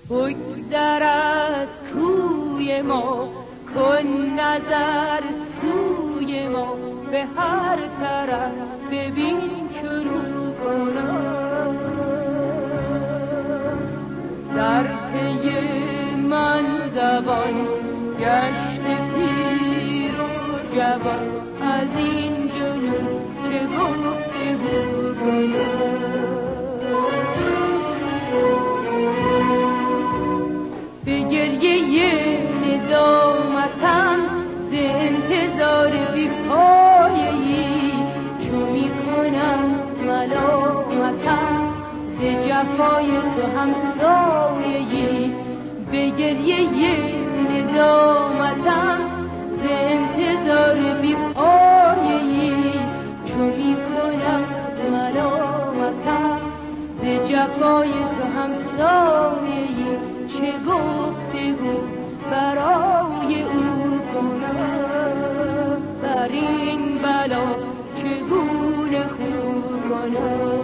بگذر از کوی ما، کن نظر سوی ما، به هر طرف ببین شروع کنم. در پی من دوان گشت پیر و جوان، از این جنون چه گفتگو کنم. به گریه ندامتم ز انتظار بی پایه‌ای، چو می کنم ملامتم ز جفای تو همسایه‌ای. به گریه ندامتم ز انتظار بی پایه‌ای، چو می کنم ملامتم ز جفای تو همسایه‌ای. چه گفتگو برای او کنم، بر این بلا چگونه خو کنم.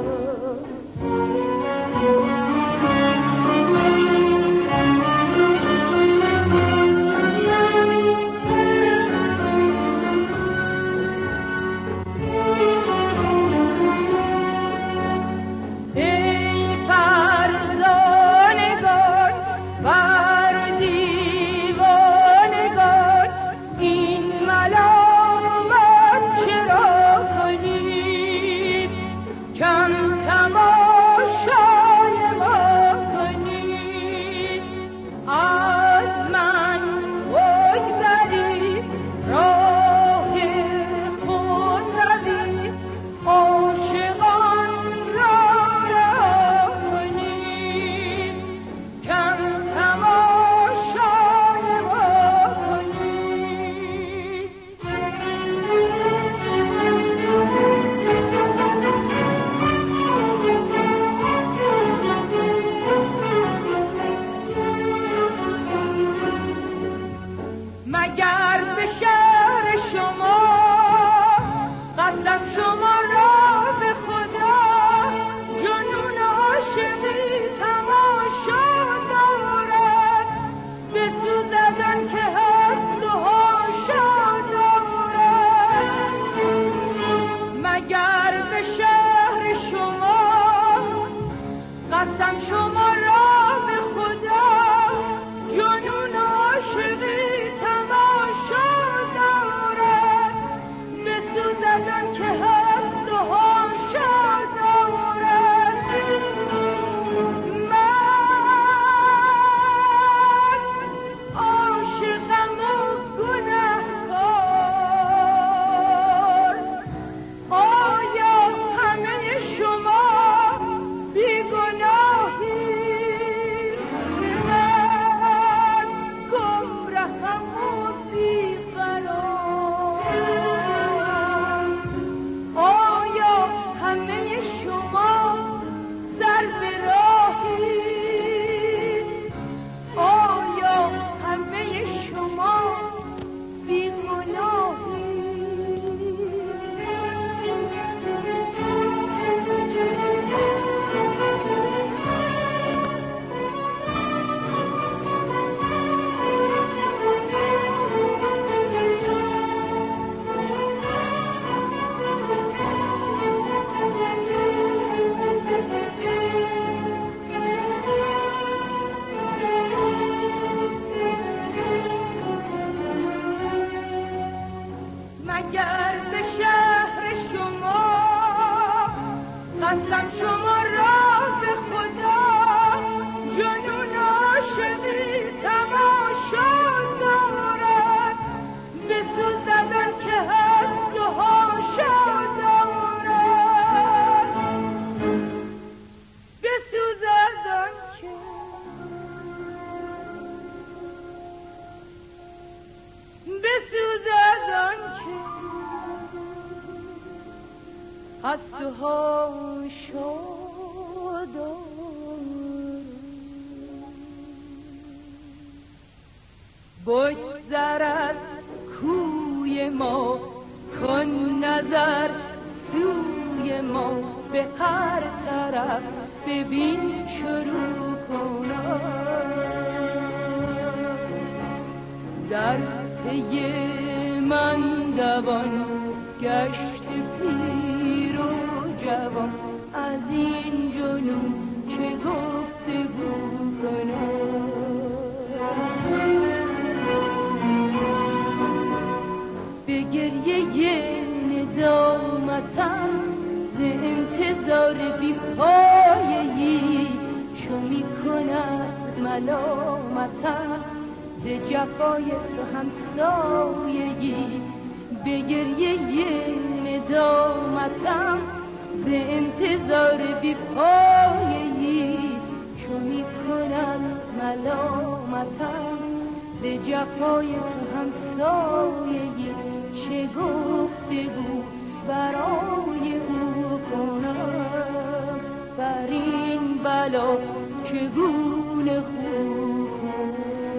هست و ها شد بگذر از کوی ما، کن نظر سوی ما، به هر طرف ببین شروع کنم. خسته من دوان گشت پیر و جوان، از این جنون چه گفتگو کنم. به گریه ندامتم ز انتظار بی پایه‌ای، چو می کند ملامتم ز جفای تو همسایه‌ای. به گریه ندامتم ز انتظار بی پایه‌ای، چو می کند ملامتم ز جفای تو همسایه‌ای. چه گفتگو برای او کنم، بر این بلا چگونه خو کنم.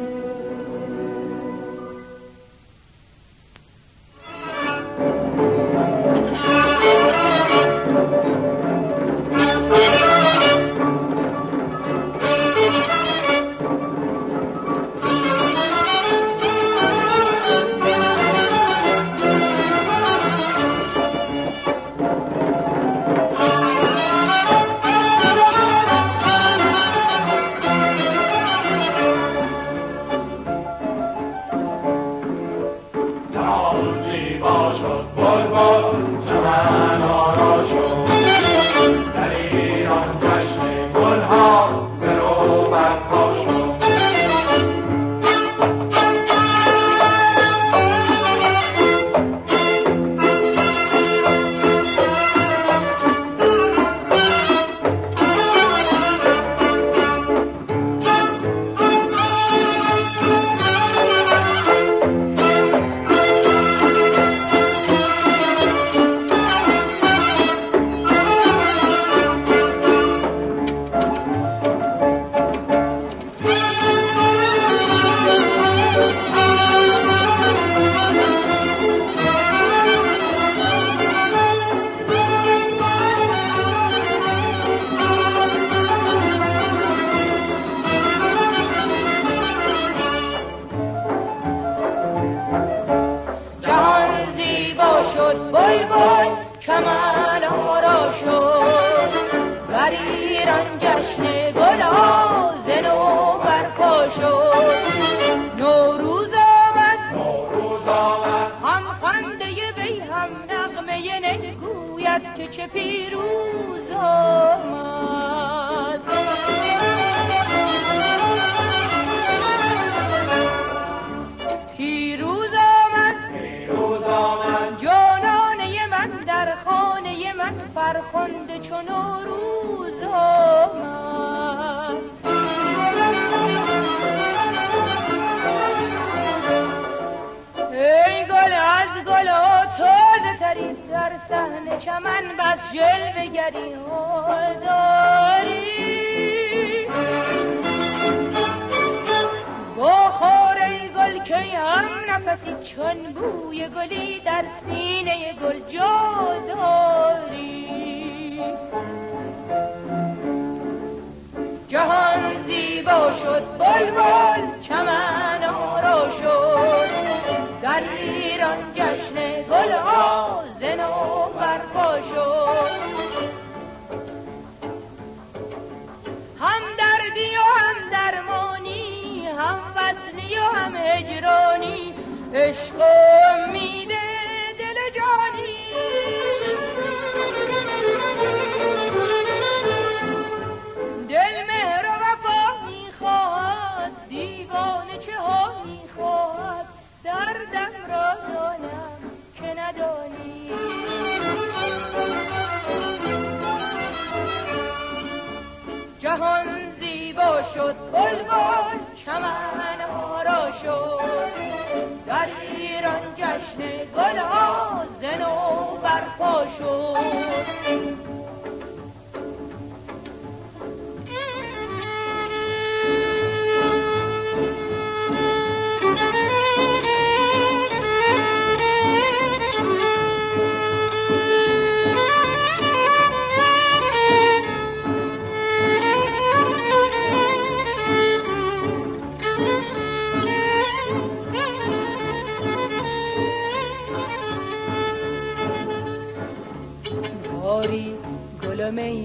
که چه پیروز آمد. پیروز آمد جانانه من در خانه من، فرخنده چو نوروز آمد. ای گل از گل تازه تری در صحن چمن، بس جلوه گری حال داری. بخور ای گل که هم نفسی چون بوی گلی در سینه گل جا داری. جهان زیبا شد بلبل چمن آرا شد، در ایران جشن گل ها ز نو برپا شد. هم دردی و هم درمانی، هم وصلی و هم هجرانی، عشق و امید دل و جانی. دل مهر و وفا می‌خواهد، دیوانه چه ها می‌خواهد، دردم را دانم که ندانی. جهان زیبا شد بلبل چمن آرا شد، در ایران جشن گل ها ز نو برپا شد.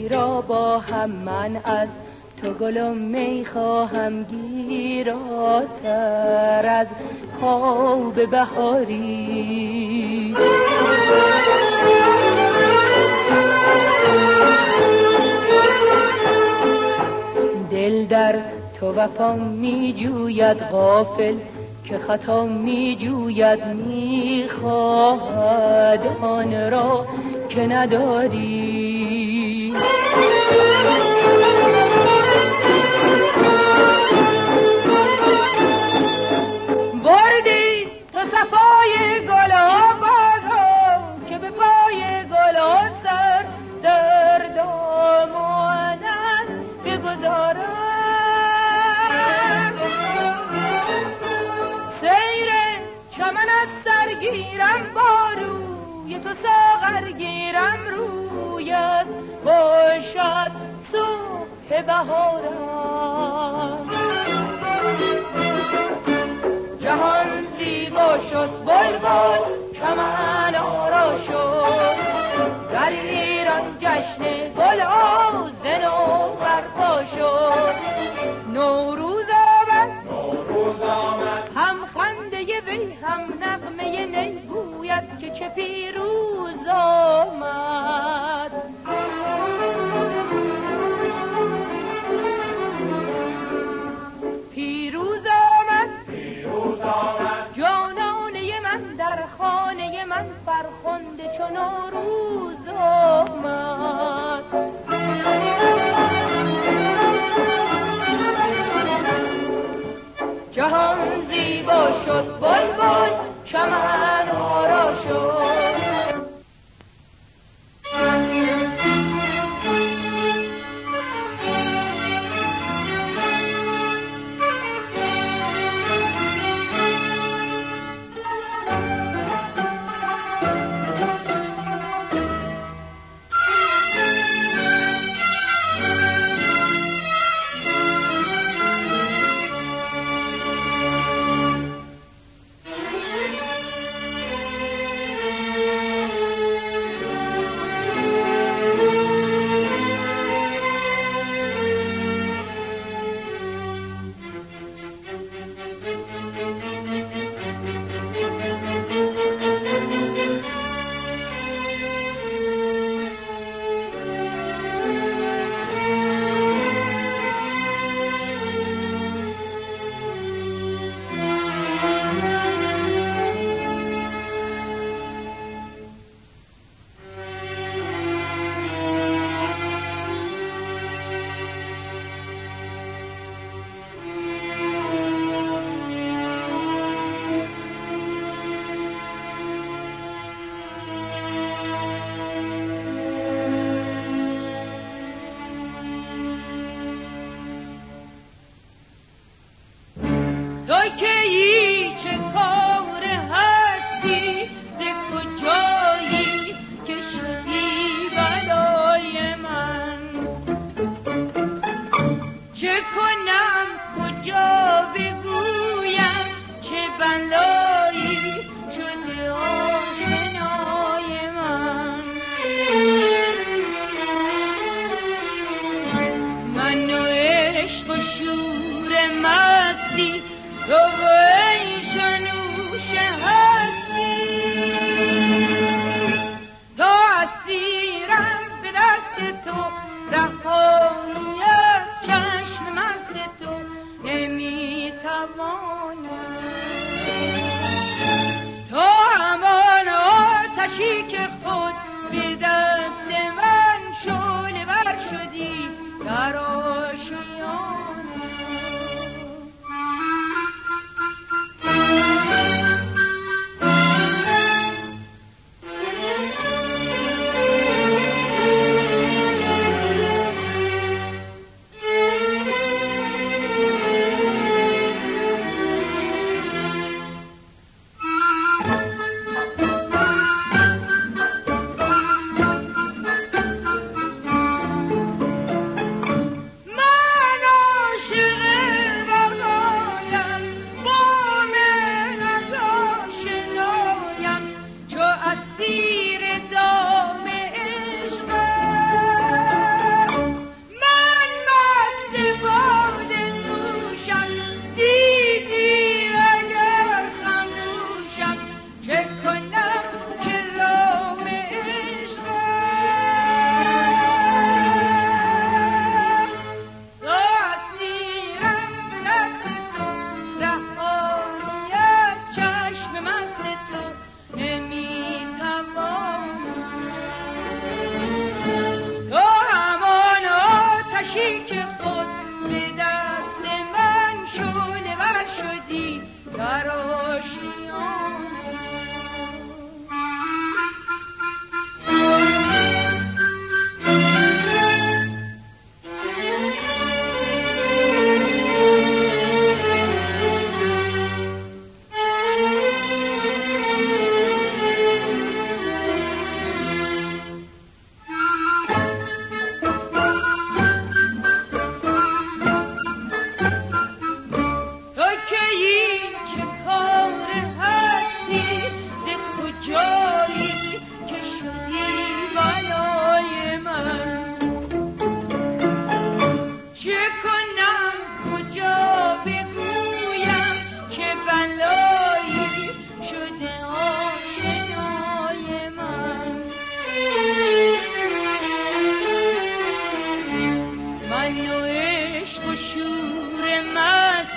گیرا با هم، من از تو گل و می خواهم گیراتر از خواب بهاری. دل در تو وفا می جوید غافل که خطا می جوید، می خواهد آن را که نداری. بردی تو صفای گلا بازا که به پای گلا سر در دامانت بگذارم. سیر چمن از سر گیرم با روی تو ساغر گیرم، رویت باشد صبح بهارم. جهان زیبا شد بلبل چمن آرا شد، در ایران جشن گل نو برپا شد. نوروز آمد هم خنده وی هم نغمه نی، گوید که چه پیروز آمد. پیروز آمد جانانه من در خانه من، فرخنده چو نوروز آمد. جهان زیبا شد بلبل چمن آرا شد.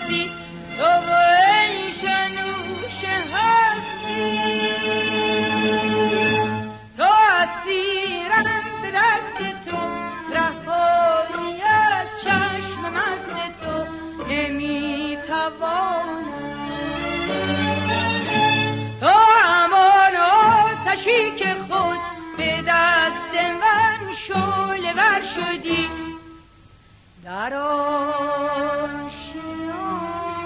هستی تو ای شنوش هستی تو هستی رم به دست تو رهایی از چشم مست تو نمیتوانم تو همان آتشی که خود به دست من شعله ور شدی در آشیان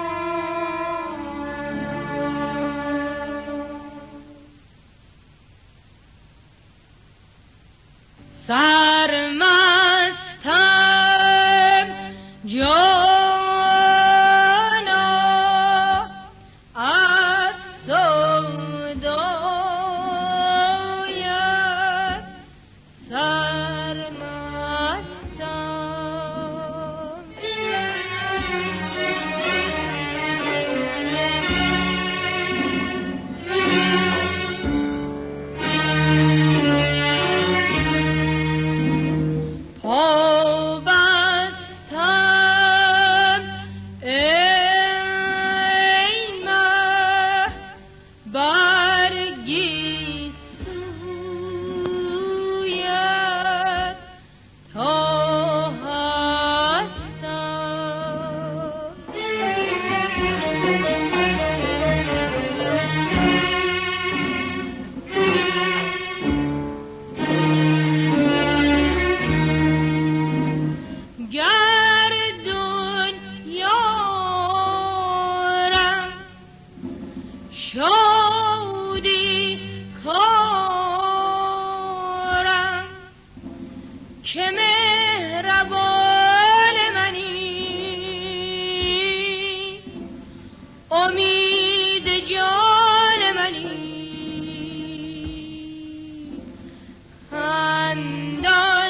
سرمستم جانا از سودایت سرمستم پابستم ای مه برگی سویت تا هستم گردون یارم شادی کارم که مهربان منی امید جان منی خندان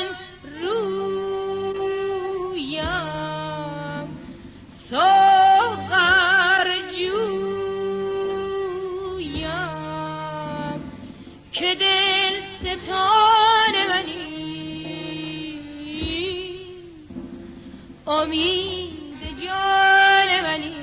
رویم ساغر جویم که دل ستان منی امید جان منی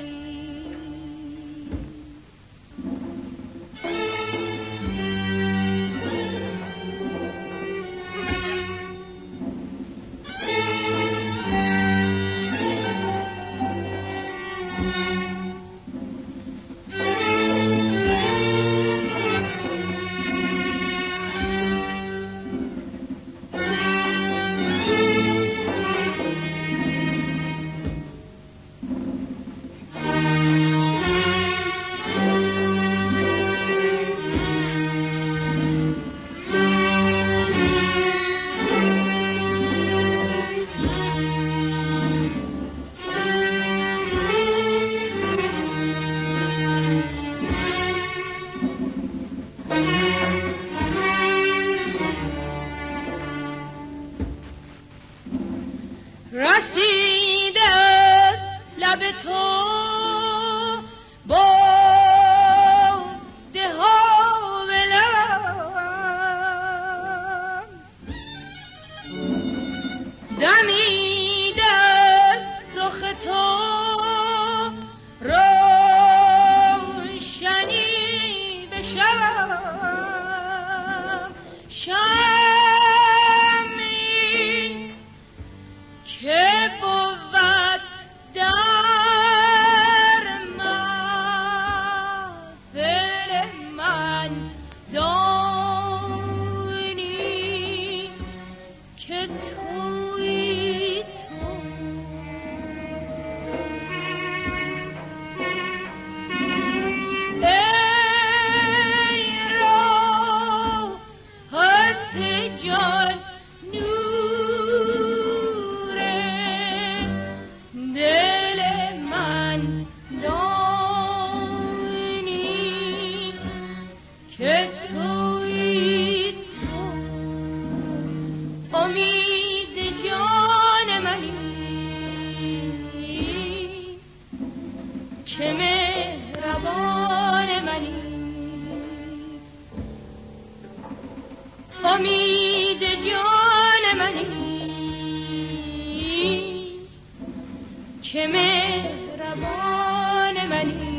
رسیده لب تو با دهان لب دمیده رخ تو روشنی به شب که بود در محفل من دانی که تویی تو ای راحت جان که تویی تو امید جان منی که مهربان منی امید جان منی که مهربان منی.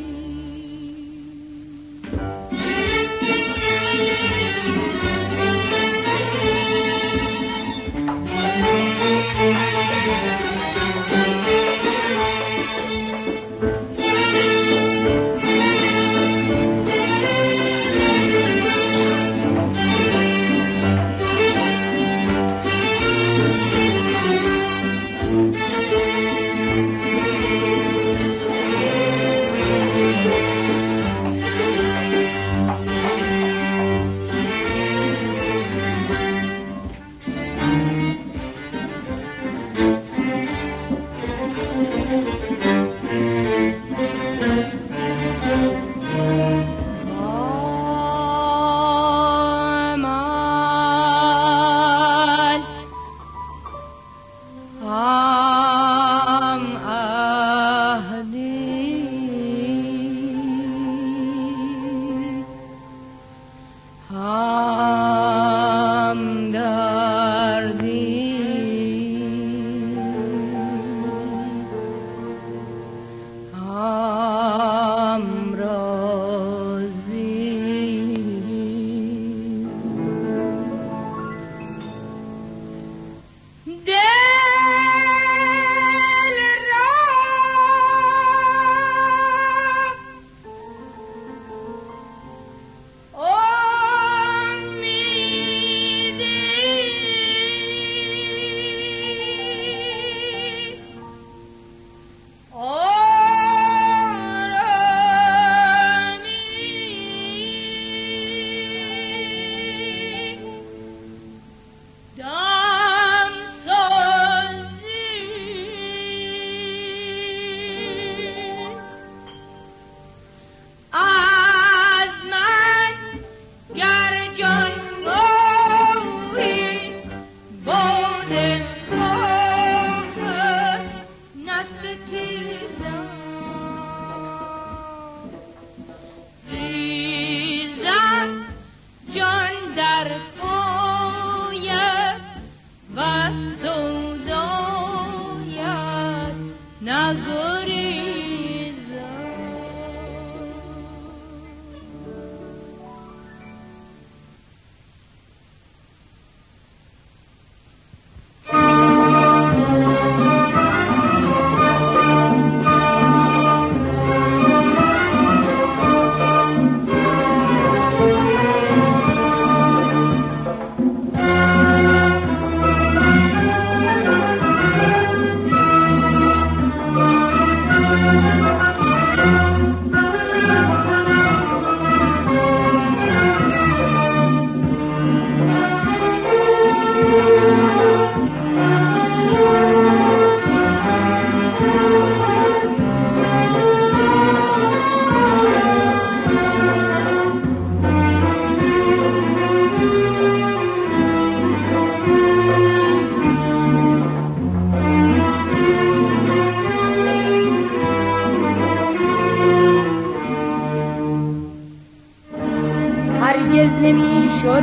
هرگز نمیشد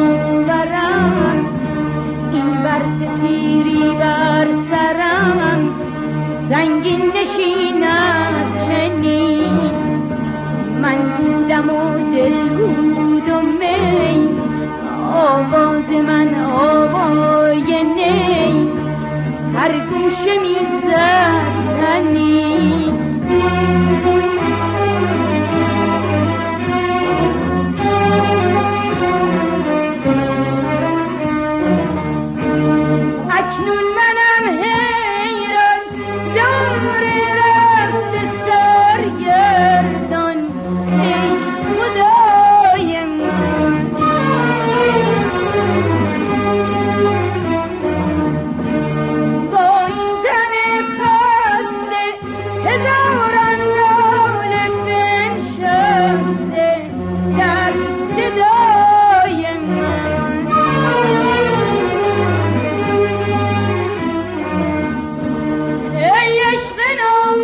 باورم این برف پیری بر سرم سنگین نشیند چنین. من بودم و دل بود و می، آواز من آوای نی، هر گوشه میزد تنین. اکنون منم حیران دور رفت سرگردان، ای خدای من با این تن خسته هزاران لاله بنشسته در صدای من. ای عشق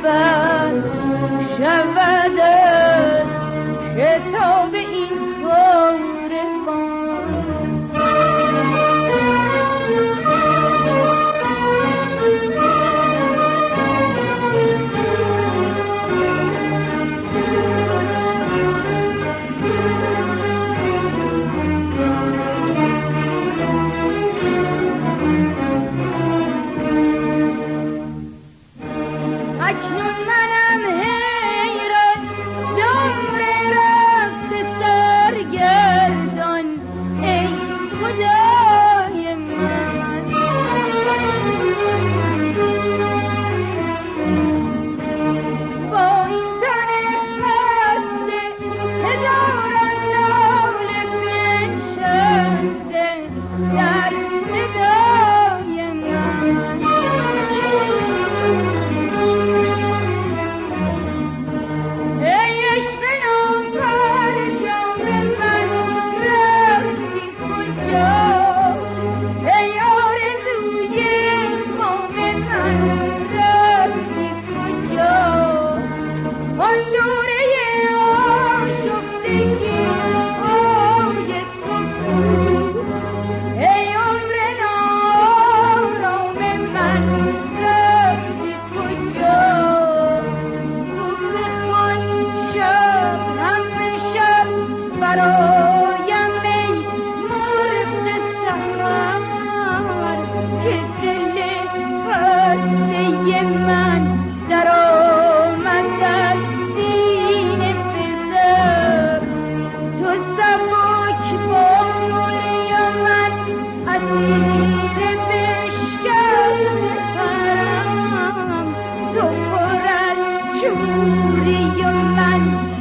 خبر شود از کتاب این کاروان. اکنون منم حیران زمر رفت سرگردان ای خدای من. با این تن خسته هزاران ناله بنشسته در صدای من. ای عشق نامور جام من رفتی کجا؟ ای آرزوی خام من رفتی کجا؟ آن دوره آشفتگی های تو بود. ای عمر نارام من رفتی کجا؟ برایم ای مرغ سحر که دل خسته من در آمد از سینه بزر. تو سبک باری من اسیر بشکست پرم. تو پر از شوری من